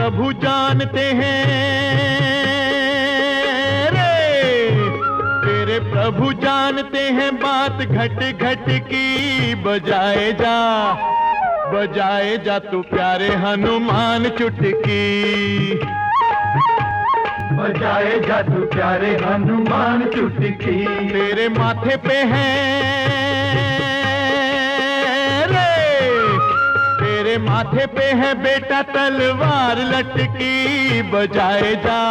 प्रभु जानते हैं रे, तेरे प्रभु जानते हैं बात घट घट की। बजाए जा तू प्यारे हनुमान चुटकी, बजाए जा तू प्यारे हनुमान चुटकी। तेरे माथे पे है रे, तेरे माथे पे है बेटा तलवार लटकी। बजाए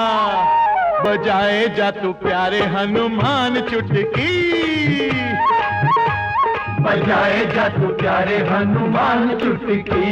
जा तू प्यारे हनुमान चुटकी, बजाए जा तू प्यारे हनुमान चुटकी।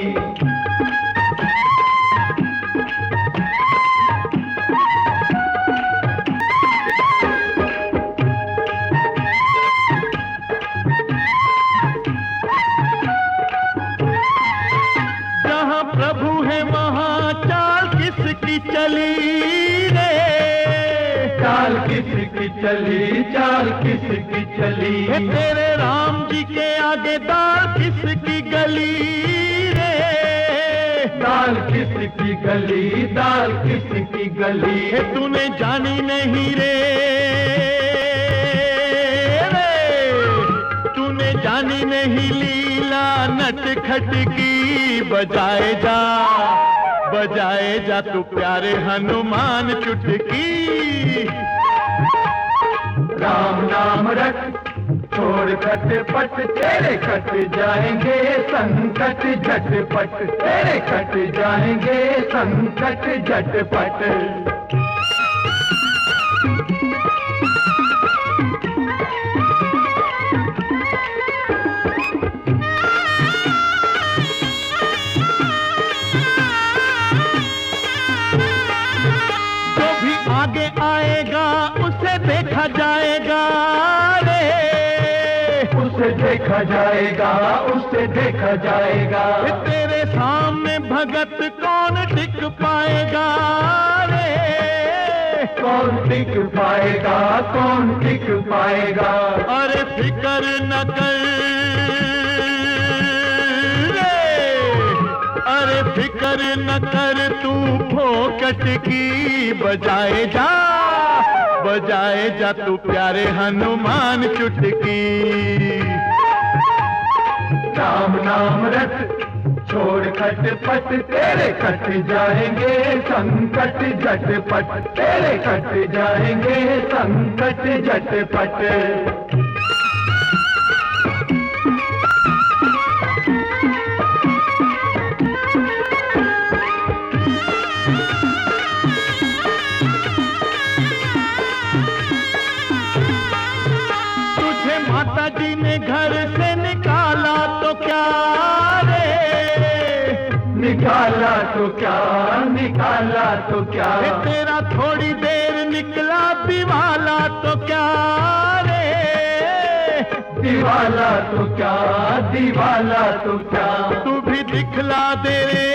जहाँ प्रभु है वहाँ चाल किसकी चली रे, चाल किसकी चली, चाल किसकी चली। तेरे राम जी के आगे दाल किसकी गली रे, दाल किसकी गली, दाल किसकी गली। तूने जानी नहीं रे, तूने जानी नहीं लीला नटखट की। बजाए जा तू प्यारे हनुमान चुटकी। राम नाम रख छोड़ खटपट, तेरे कट जाएंगे संकट झटपट, तेरे कट जाएंगे संकट झटपट। जो भी आगे आएगा उसे देखा जाएगा रे, उसे देखा जाएगा, उसे देखा जाएगा। तेरे सामने भगत कौन टिक पाएगा रे, कौन टिक पाएगा, कौन टिक पाएगा। अरे फिकर न कर रे, अरे फिकर न कर तू फोकट की। बजाए जा तू प्यारे हनुमान चुटकी। राम नाम रख छोड़ खटपट, तेरे कट जाएंगे संकट झटपट, तेरे कट जाएंगे संकट झटपट। तुझे माता जी ने घर से निकाला तो क्या रे, निकाला तो क्या, निकाला तो क्या। तेरा थोड़ी देर निकला दिवाला तो क्या रे, दीवाला तो क्या, दीवाला तो क्या। तू भी दिखला दे रे,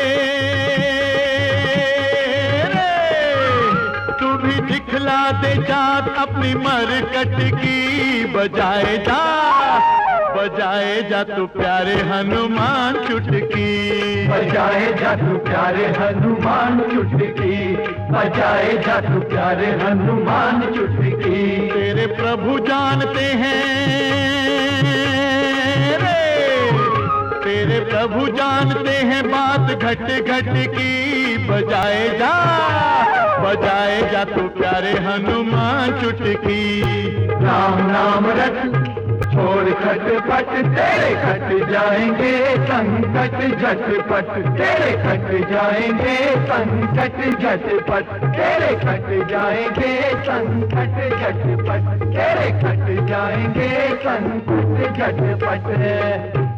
तू भी दिखला दे जात अपनी मरकट की। बजाए जा तू प्यारे हनुमान चुटकी, बजाए जा तू प्यारे हनुमान चुटकी, बजाए जा तू प्यारे हनुमान चुटकी। तेरे प्रभु जानते हैं रे, तेरे प्रभु जानते हैं बात घट घट की। बजाए जा तू प्यारे हनुमान चुटकी। राम नाम रख छोड़ खटपट, तेरे कट जाएंगे संकट झटपट, तेरे कट जाएंगे संकट झटपट, तेरे कट जाएंगे संकट झटपट, तेरे कट जाएंगे संकट झटपट।